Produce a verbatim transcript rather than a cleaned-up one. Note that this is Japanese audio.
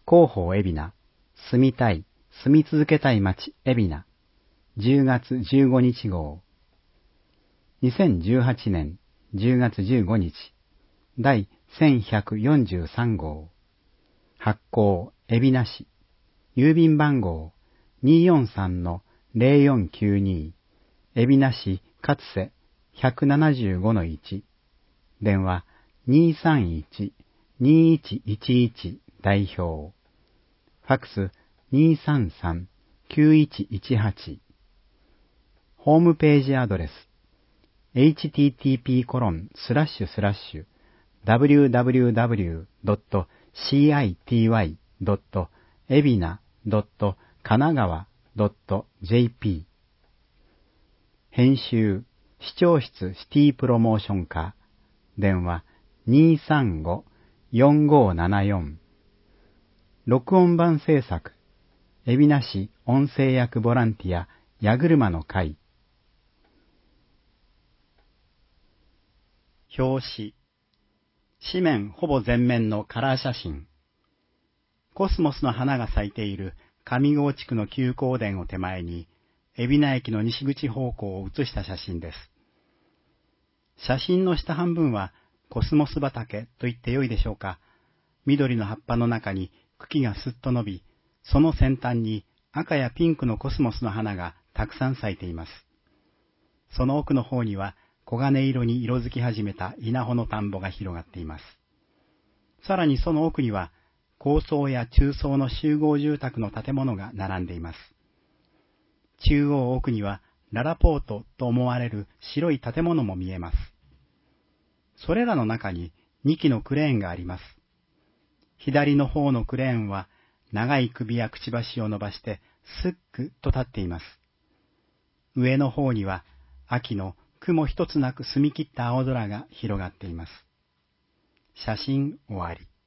広報海老名、住みたい、住み続けたい街海老名、じゅうがつじゅうごにち号。にせんじゅうはちねんじゅうがつじゅうごにち、第せんひゃくよんじゅうさん号。発行海老名市、郵便番号 にーよんさんのゼロよんきゅうに、海老名市勝瀬 ひゃくななじゅうごのいち、電話 にーさんいち にーいちいちいち 代表、ファックス にーさんさん きゅういちいちはち、ホームページアドレス エイチティーティーピーコロンスラッシュスラッシュダブリューダブリューダブリュードットシーアイティーワイドットエビナドットカナガワドットジェーピー。編集視聴室シティプロモーション課、電話 にーさんご よんごななよん。録音版制作海老名市音声役ボランティア矢車の会。表紙、紙面ほぼ全面のカラー写真。コスモスの花が咲いている上郷地区の休耕田を手前に、海老名駅の西口方向を写した写真です。写真の下半分はコスモス畑と言ってよいでしょうか。緑の葉っぱの中に茎がすっと伸び、その先端に赤やピンクのコスモスの花がたくさん咲いています。その奥の方には黄金色に色づき始めた稲穂の田んぼが広がっています。さらにその奥には高層や中層の集合住宅の建物が並んでいます。中央奥にはララポートと思われる白い建物も見えます。それらの中ににきのクレーンがあります。左の方のクレーンは長い首やくちばしを伸ばしてスックと立っています。上の方には秋の雲一つなく澄み切った青空が広がっています。写真終わり。